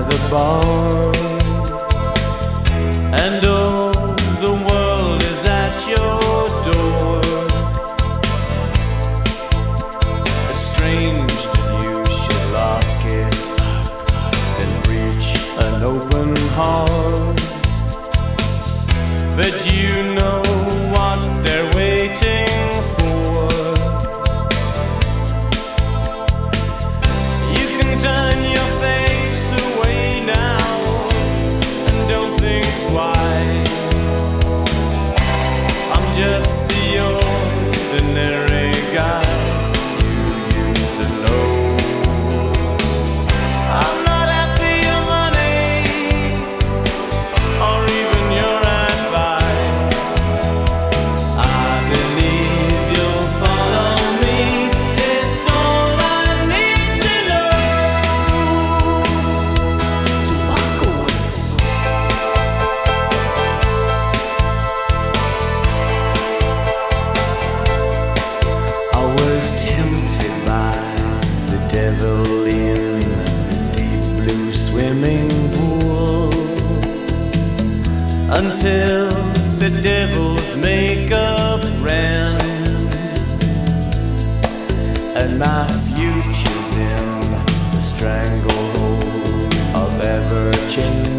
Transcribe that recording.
the bar, and oh, the world is at your door. It's strange that you should lock it up and reach an open heart, but you know what they're waiting for. You can turn your face away now and don't think twice. I'm just the ordinary guy you used to know. I'm not after your money or even your advice. I believe you'll follow me. It's all I need to know to walk away. I was tempted by the devil in his deep blue swimming pool, until the devil's makeup ran and my future's in the stranglehold of ever-changing